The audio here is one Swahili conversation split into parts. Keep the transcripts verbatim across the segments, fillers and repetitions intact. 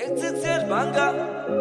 X X L Banga.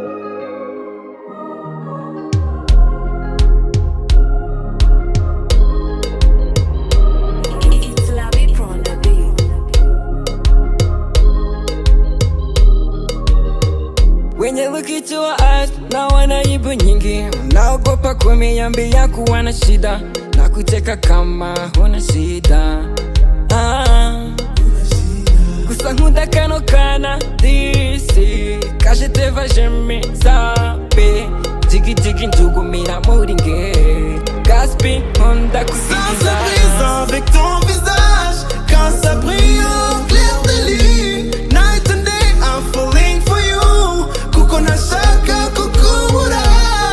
When you look into her eyes, naona aibu nyingi. Naogopa kuniambia kuwa na shida, na kuteka kama huna shida. Ah, kusankunda kano kana disi, kaje te va jamais saber. Digi digi njugumira muringe, Gaspi Honda Sans surprise avec ton visage, quand ça brille au clair de lune. Night and day I'm falling for you. Kukona shaka kukumura,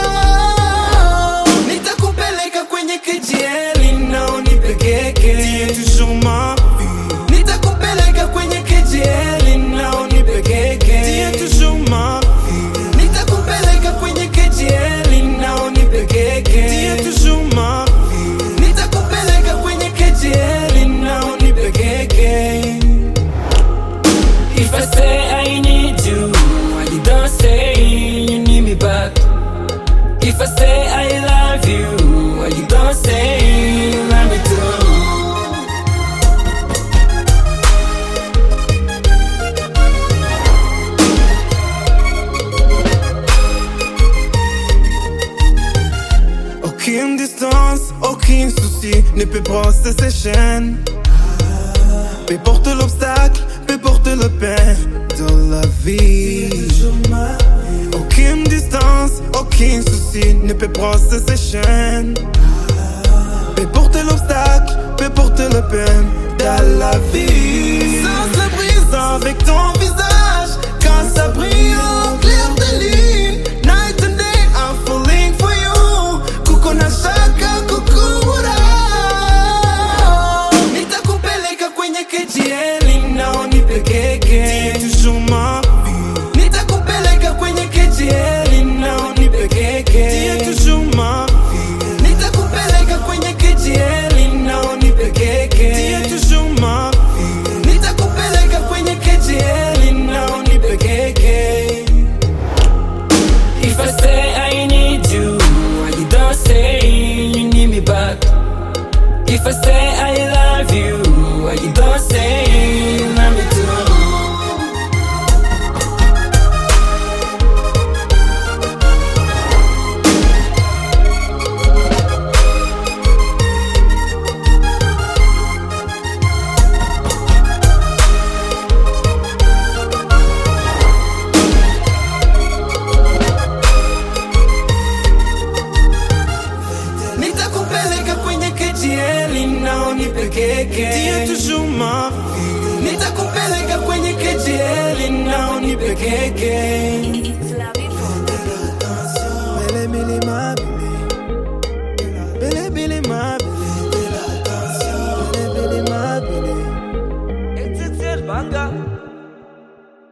nitakupeleka kwenye K G L na unipe keke. Tu es toujours ma vie. Nitakupeleka kwenye K G L na unipe keke. Tu es toujours ma vie. Nitakupeleka kwenye K G L na unipe keke. Tu es toujours ma vie. Nitakupeleka kwenye K G L na unipe keke. If I say I need you, why you don't say you need me back? If I say I love you, why you don't say you love me too? Aucune distance, aucun souci ne peut brosser ses chaînes. Peu porte l'obstacle, peu porte le pain de la vie. Aucune distance, aucun souci ne peut brosser ses chaînes. Peu porte l'obstacle, peu porte le pain de la vie. Sans se brise avec ton visage, quand ça brille au clair de lune. Night and day I'm falling for you. Kukona shaka kukumura, nitakupeleka kwenye K G L na unipe keke. Tu es toujours ma vie. Nitakupeleka kwenye K G L na unipe keke. Tu es toujours ma vie. Nitakupeleka kwenye K G L na unipe keke. Tu es toujours ma vie. Nitakupeleka kwenye K G L na unipe keke. If I say I need you, why you don't say you need me back? If I say I love you, why you don't say you love me too? Nitakupeleka kwenye K G L na unipe keke. Tu es toujours ma vie. Nitakupeleka kwenye K G L na unipe keke. Bele bele ma bele, bele bele ma bele.